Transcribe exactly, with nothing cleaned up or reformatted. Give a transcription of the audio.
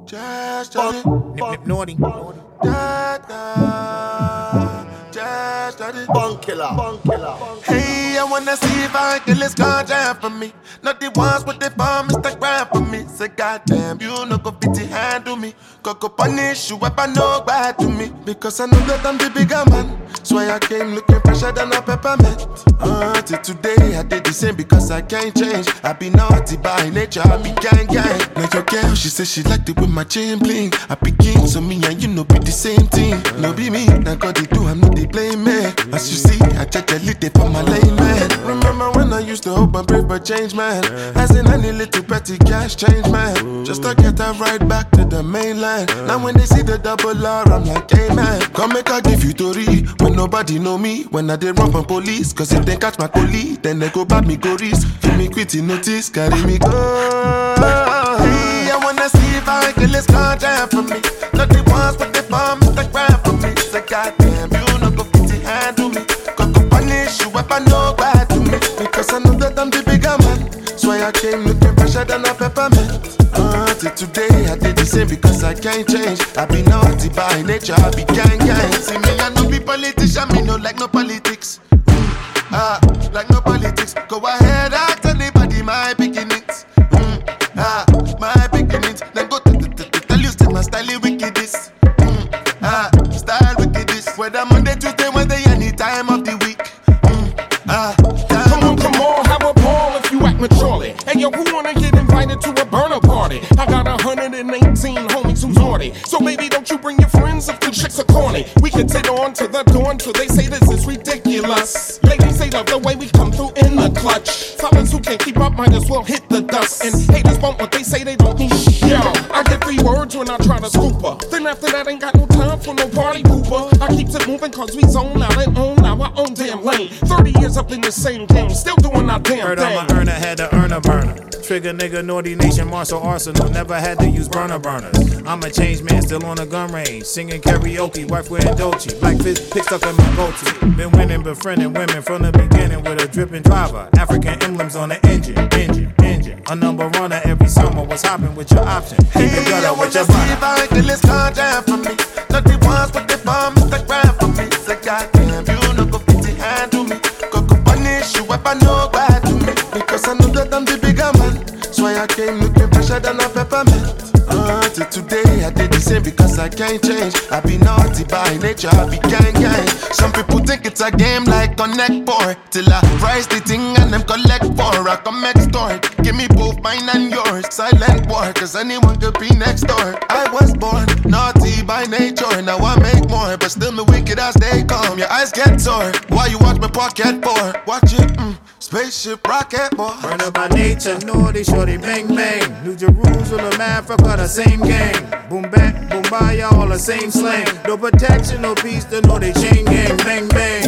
Just study. Nip nip naughty. Da da. Just study. Bunk killer. Bunk killer. Hey, I wanna see if I can let's ganja for me. Not the ones with the bomb, Instagram for me. Say goddamn, you no go fit to handle me. Go go punish you if I know bad to me. Because I know that I'm the bigger man. So I came looking fresher than a peppermint. Uh, till today I did the same because I can't change. I be naughty by nature, I be gang gang. Like your girl, she said she liked it with my chain bling. I be king, so me and you know be the same thing. No be me, that God they do, I'm not they blame me. As you see, I check a little for my lane man. Remember when I used to hope and pray for change man. As in any little petty cash change man. Just to get that right back to the mainland. Now when they see the double R, I'm like, hey man, come make I give you Tori. When nobody know me, when I did run from police. Cause if they catch my colleague, then they go back me go risk. Give me quitty notice, carry me go. Hey, I wanna see if I can let's ganja for me. Not the ones with the bomb, Instagram for me. Say goddamn, you no go fit to handle me. Go go punish you if I know bad to me. Because I know that I'm the bigger man. So I came looking fresher than a peppermint. Uh, till today I did the same because I can't change. I be naughty by nature, I be gang gang. See me, I no be politician, me no like no politics. Mm, ah, like no politics. Go ahead, ask anybody my beginnings. Mm, ah, my beginnings. Then go to the tell you still my style wickedness. Mm, ah, style wickedness. Whether Monday, Tuesday, Wednesday, any time of the week. Mm, ah, come on, come on, have a ball if you act maturely. Hey yo, who wanna get invited to a burner party? I got one hundred eighteen homies who's naughty. So baby, don't you bring your friends if the chicks are corny. We can sit on to the dawn till they say this is ridiculous. Ladies, they love the way we come through in the clutch. Fellas who can't keep up might as well hit the dust. And haters bump what they say they don't need. Yo, I get three words when I try to scoop her. Then after that, ain't got no time for no party pooper. I keeps it moving cause we zone out and own our own damn lane. thirty years up in the same game, still doing our damn Heard thing. I'm a earner, had to earn a burner. Trigger nigga, naughty nation, martial arsenal. Never had to use burner burners. I'm a changed man, still on the gun range. Singing karaoke, wife wearing Dolce. Black fish picked up in my goatee. Been winning, befriending women from the beginning with a dripping driver. African emblems on the engine, engine, engine. A number runner every summer. What's hopping with your option? Keep it hey, I with wanna your see body. if I can let's ganja for me. Not the ones with the bomb, Instagram for me. Say goddamn, you no go fit to handle me. Go go punish you if I know bad to me. Because I know that I'm the bigger man. So I came looking fresher than a peppermint. Uh, till today I did the same because I can't change. I be naughty by nature, I be gang gang. Some people think it's a game like Connect Four. Till I price the thing and them collect four. I come extort, give me both mine and yours. Silent war, cause anyone could be next door. I was born naughty by nature. Now I make more, but still me wicked as they come. Your eyes get sore, why you watch me pocket for? Watch it, mm, spaceship rocket boy. Burner by nature, naughty, shorty, bang bang. New Jerusalem, Africa, the same gang. Boom back, boom by, all the same slang. No protection, no peace, they know they chain gang, bang bang.